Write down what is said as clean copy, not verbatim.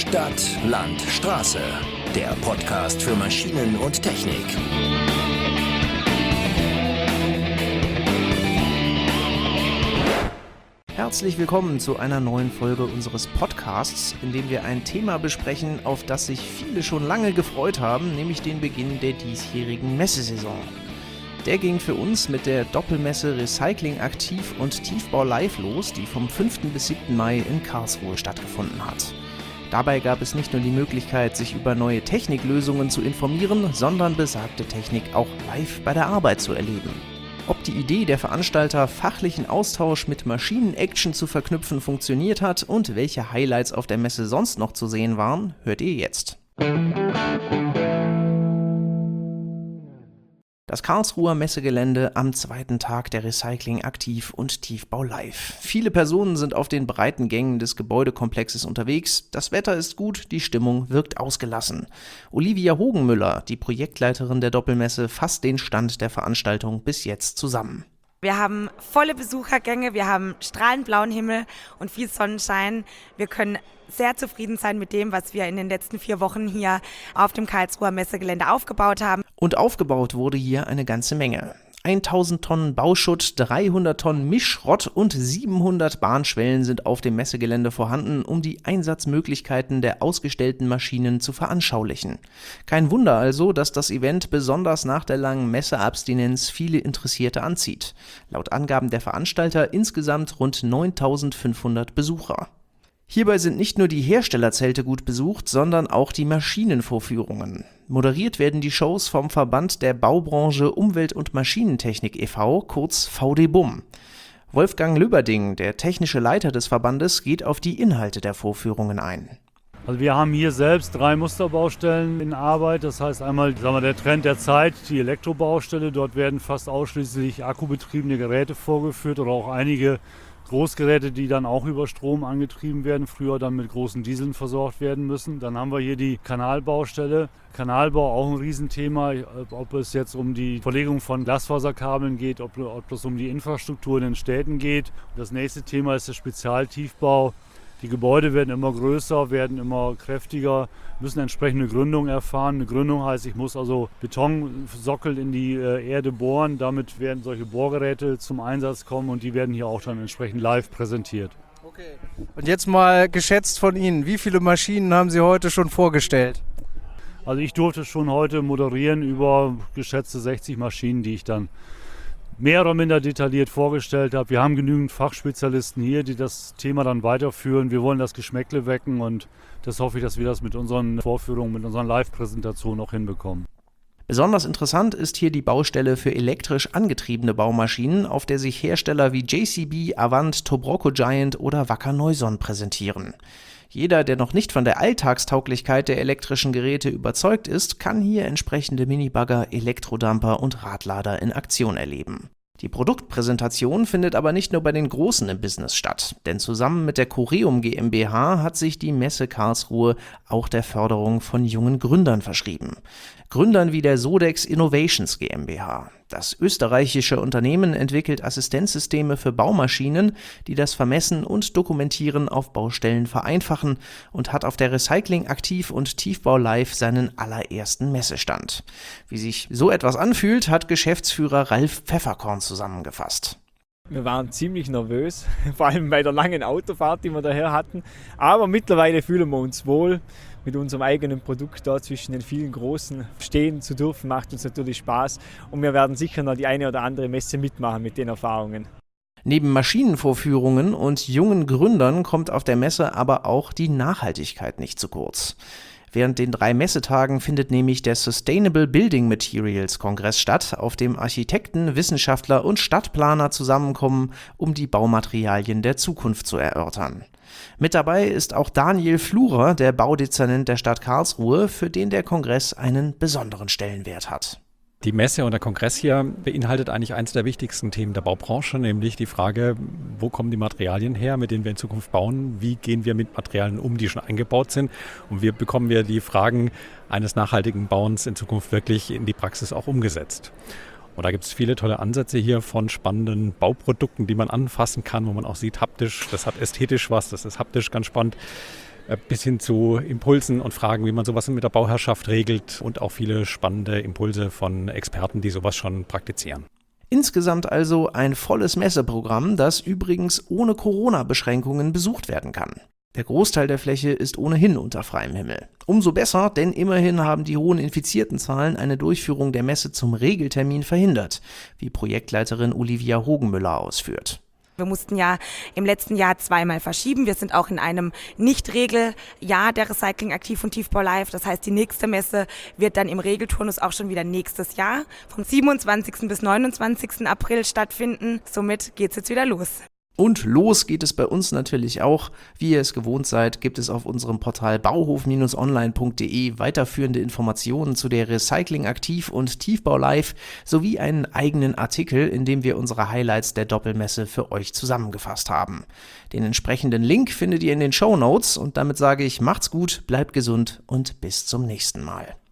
Stadt, Land, Straße. Der Podcast für Maschinen und Technik. Herzlich willkommen zu einer neuen Folge unseres Podcasts, in dem wir ein Thema besprechen, auf das sich viele schon lange gefreut haben, nämlich den Beginn der diesjährigen Messesaison. Der ging für uns mit der Doppelmesse Recycling Aktiv und Tiefbau Live los, die vom 5. bis 7. Mai in Karlsruhe stattgefunden hat. Dabei gab es nicht nur die Möglichkeit, sich über neue Techniklösungen zu informieren, sondern besagte Technik auch live bei der Arbeit zu erleben. Ob die Idee der Veranstalter, fachlichen Austausch mit Maschinen-Action zu verknüpfen, funktioniert hat und welche Highlights auf der Messe sonst noch zu sehen waren, hört ihr jetzt. Das Karlsruher Messegelände am zweiten Tag der Recycling Aktiv und Tiefbau Live. Viele Personen sind auf den breiten Gängen des Gebäudekomplexes unterwegs. Das Wetter ist gut, die Stimmung wirkt ausgelassen. Olivia Hogenmüller, die Projektleiterin der Doppelmesse, fasst den Stand der Veranstaltung bis jetzt zusammen. Wir haben volle Besuchergänge, wir haben strahlend blauen Himmel und viel Sonnenschein. Wir können sehr zufrieden sein mit dem, was wir in den letzten 4 Wochen hier auf dem Karlsruher Messegelände aufgebaut haben. Und aufgebaut wurde hier eine ganze Menge. 1000 Tonnen Bauschutt, 300 Tonnen Mischschrott und 700 Bahnschwellen sind auf dem Messegelände vorhanden, um die Einsatzmöglichkeiten der ausgestellten Maschinen zu veranschaulichen. Kein Wunder also, dass das Event besonders nach der langen Messeabstinenz viele Interessierte anzieht. Laut Angaben der Veranstalter insgesamt rund 9500 Besucher. Hierbei sind nicht nur die Herstellerzelte gut besucht, sondern auch die Maschinenvorführungen. Moderiert werden die Shows vom Verband der Baubranche Umwelt- und Maschinentechnik e.V., kurz VDBUM. Wolfgang Löberding, der technische Leiter des Verbandes, geht auf die Inhalte der Vorführungen ein. Also wir haben hier selbst 3 Musterbaustellen in Arbeit. Das heißt einmal der Trend der Zeit, die Elektrobaustelle. Dort werden fast ausschließlich akkubetriebene Geräte vorgeführt oder auch einige Großgeräte, die dann auch über Strom angetrieben werden, früher dann mit großen Dieseln versorgt werden müssen. Dann haben wir hier die Kanalbaustelle. Kanalbau auch ein Riesenthema, ob es jetzt um die Verlegung von Glasfaserkabeln geht, ob es um die Infrastruktur in den Städten geht. Das nächste Thema ist der Spezialtiefbau. Die Gebäude werden immer größer, werden immer kräftiger, müssen entsprechende Gründung erfahren. Eine Gründung heißt, ich muss also Betonsockel in die Erde bohren. Damit werden solche Bohrgeräte zum Einsatz kommen und die werden hier auch dann entsprechend live präsentiert. Okay. Und jetzt mal geschätzt von Ihnen, wie viele Maschinen haben Sie heute schon vorgestellt? Also ich durfte schon heute moderieren über geschätzte 60 Maschinen, die ich dann mehr oder minder detailliert vorgestellt habe. Wir haben genügend Fachspezialisten hier, die das Thema dann weiterführen. Wir wollen das Geschmäckle wecken und das hoffe ich, dass wir das mit unseren Vorführungen, mit unseren Live-Präsentationen auch hinbekommen. Besonders interessant ist hier die Baustelle für elektrisch angetriebene Baumaschinen, auf der sich Hersteller wie JCB, Avant, Tobroko Giant oder Wacker Neuson präsentieren. Jeder, der noch nicht von der Alltagstauglichkeit der elektrischen Geräte überzeugt ist, kann hier entsprechende Minibagger, Elektrodumper und Radlader in Aktion erleben. Die Produktpräsentation findet aber nicht nur bei den Großen im Business statt, denn zusammen mit der Coreum GmbH hat sich die Messe Karlsruhe auch der Förderung von jungen Gründern verschrieben. Gründern wie der Sodex Innovations GmbH. Das österreichische Unternehmen entwickelt Assistenzsysteme für Baumaschinen, die das Vermessen und Dokumentieren auf Baustellen vereinfachen und hat auf der Recycling Aktiv und Tiefbau Live seinen allerersten Messestand. Wie sich so etwas anfühlt, hat Geschäftsführer Ralf Pfefferkorn zusammengefasst. Wir waren ziemlich nervös, vor allem bei der langen Autofahrt, die wir daher hatten. Aber mittlerweile fühlen wir uns wohl. Mit unserem eigenen Produkt da zwischen den vielen Großen stehen zu dürfen, macht uns natürlich Spaß. Und wir werden sicher noch die eine oder andere Messe mitmachen mit den Erfahrungen. Neben Maschinenvorführungen und jungen Gründern kommt auf der Messe aber auch die Nachhaltigkeit nicht zu kurz. Während den 3 Messetagen findet nämlich der Sustainable Building Materials Kongress statt, auf dem Architekten, Wissenschaftler und Stadtplaner zusammenkommen, um die Baumaterialien der Zukunft zu erörtern. Mit dabei ist auch Daniel Flurer, der Baudezernent der Stadt Karlsruhe, für den der Kongress einen besonderen Stellenwert hat. Die Messe und der Kongress hier beinhaltet eigentlich eines der wichtigsten Themen der Baubranche, nämlich die Frage, wo kommen die Materialien her, mit denen wir in Zukunft bauen, wie gehen wir mit Materialien um, die schon eingebaut sind und wie bekommen wir die Fragen eines nachhaltigen Bauens in Zukunft wirklich in die Praxis auch umgesetzt. Und da gibt es viele tolle Ansätze hier von spannenden Bauprodukten, die man anfassen kann, wo man auch sieht, haptisch, das hat ästhetisch was, das ist haptisch ganz spannend. bis hin zu Impulsen und Fragen, wie man sowas mit der Bauherrschaft regelt und auch viele spannende Impulse von Experten, die sowas schon praktizieren. Insgesamt also ein volles Messeprogramm, das übrigens ohne Corona-Beschränkungen besucht werden kann. Der Großteil der Fläche ist ohnehin unter freiem Himmel. Umso besser, denn immerhin haben die hohen Infiziertenzahlen eine Durchführung der Messe zum Regeltermin verhindert, wie Projektleiterin Olivia Hogenmüller ausführt. Wir mussten ja im letzten Jahr zweimal verschieben. Wir sind auch in einem Nicht-Regeljahr der Recycling Aktiv und Tiefbau Live. Das heißt, die nächste Messe wird dann im Regelturnus auch schon wieder nächstes Jahr vom 27. bis 29. April stattfinden. Somit geht's jetzt wieder los. Und los geht es bei uns natürlich auch. Wie ihr es gewohnt seid, gibt es auf unserem Portal bauhof-online.de weiterführende Informationen zu der Recycling Aktiv und Tiefbau Live sowie einen eigenen Artikel, in dem wir unsere Highlights der Doppelmesse für euch zusammengefasst haben. Den entsprechenden Link findet ihr in den Shownotes und damit sage ich, macht's gut, bleibt gesund und bis zum nächsten Mal.